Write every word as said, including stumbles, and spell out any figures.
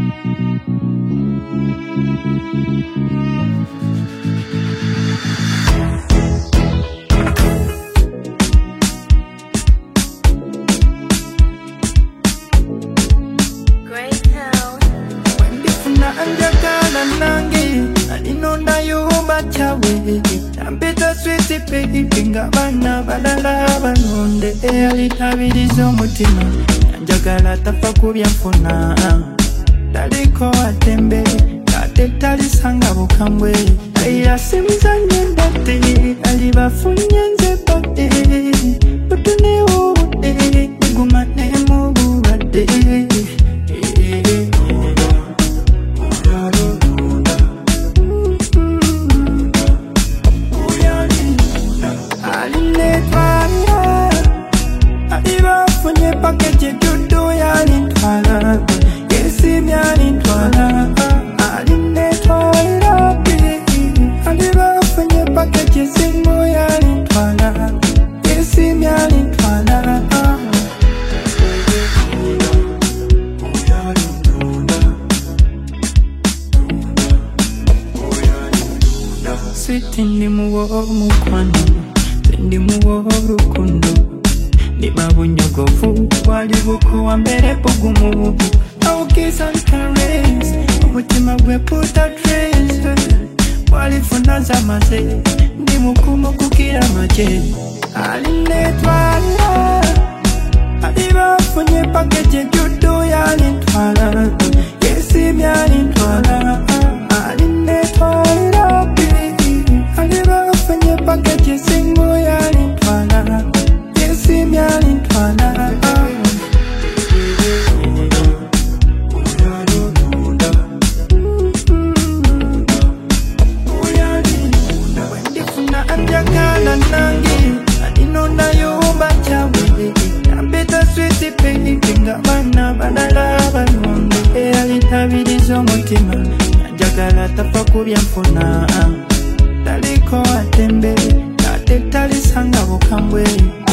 Tabirizo mutima njagala tafa kubyafuna taliko atembe kate talisanga bukambwe ayira simuzanye ndate alibafunye nze bate butune ubude gumane mu bubade Sitini muwo mukwano, sendi muwo rukundo. Ni babu nyogofu, wali buko wa mbere bugumu. I'll kiss and caress, umutima gwe put a trace. Wali funaza maze, ndi mukumo kukira maje. Aline twala, aliba funye pakeje judo ya lintwala. Yesi mi alintwala, aline twala. Package single ya lintwala, yesi mi alintwala. Wendifuna anjagala nangi, adinona yomba chawe. Ambeta switi pengi pinga bana badala balonde. E alitabirizo mutima, anjagala tafa kubyafuna taliko atembe kate talisanga bukambwe